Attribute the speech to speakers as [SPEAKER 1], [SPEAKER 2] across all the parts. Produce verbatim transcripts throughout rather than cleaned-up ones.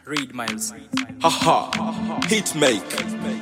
[SPEAKER 1] Read Miles.
[SPEAKER 2] Haha, hit make.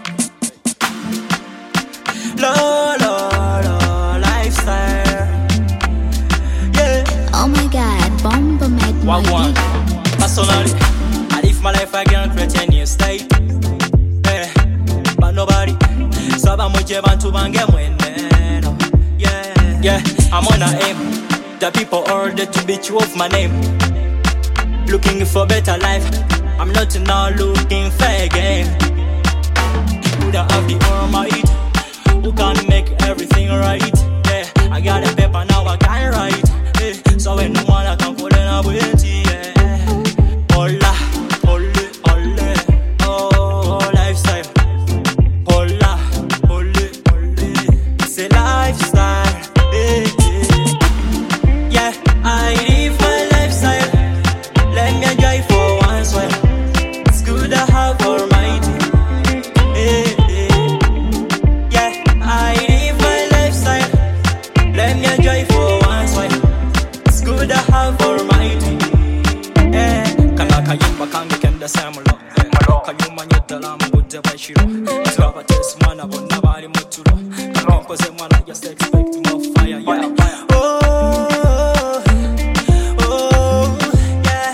[SPEAKER 3] Low, low, low lifestyle. Yeah.
[SPEAKER 4] Oh my God, Bomba made my
[SPEAKER 3] What one?
[SPEAKER 4] beat.
[SPEAKER 3] Personally, I live my life again, create a new state. Yeah, but nobody. So I'm much bantu bange mwene. Yeah, yeah. I'm on a aim. The people order to beat you off my name. Looking for better life. I'm not now looking for a game. Who don't have the all might? Who can make everything right? Yeah, I got a paper now I can write. Yeah, so when no one I can put in a wait. Yeah, hola, hola, hola, oh lifestyle. Hola, hola, hola, it's a lifestyle. Yeah, yeah, yeah. I live my lifestyle. Let me enjoy for once while. It's good to have almighty. Yeah, yeah, yeah. I live my lifestyle. Let me enjoy for once while. It's good to have almighty. Yeah. Kana kayimba kange kenda samulo. Kayuma nyetala mbude bashiro. Twaba test mana bonna bari mutulo. Kankoze mwana just expect more fire. Yeah. Oh, oh, yeah.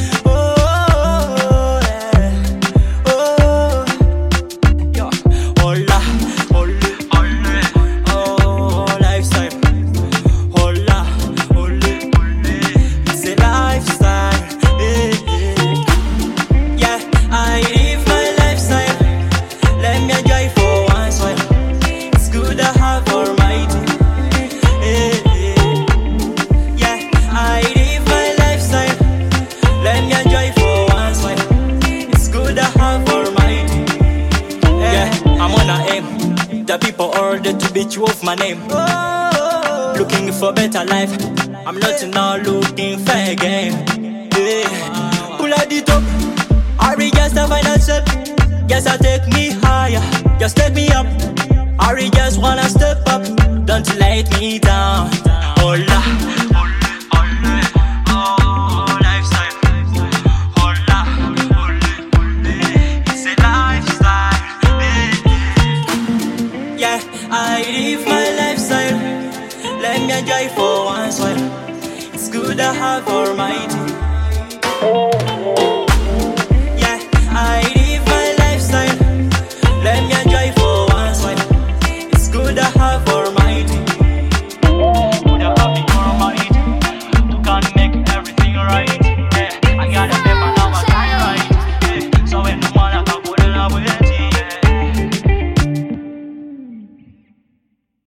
[SPEAKER 3] Oh, yeah. Oh, yeah. Hola, hola, hola. Oh, lifestyle. Hola, hola, hola. It's a lifestyle. Yeah, yeah. Yeah, I live my lifestyle. Let me enjoy for once while. It's good to have almighty. Yeah, yeah. Yeah, I live my lifestyle. Let me enjoy for once while. It's good to have almighty. Yeah, I'm on a aim. The people order to beat you off my name. Looking for better life. I'm not now looking for a game. Yeah, pull out the top. Hurry, just a final step. Yes, I take me higher. Just take me up. Hurry, just wanna step up. Don't let me down. Hola,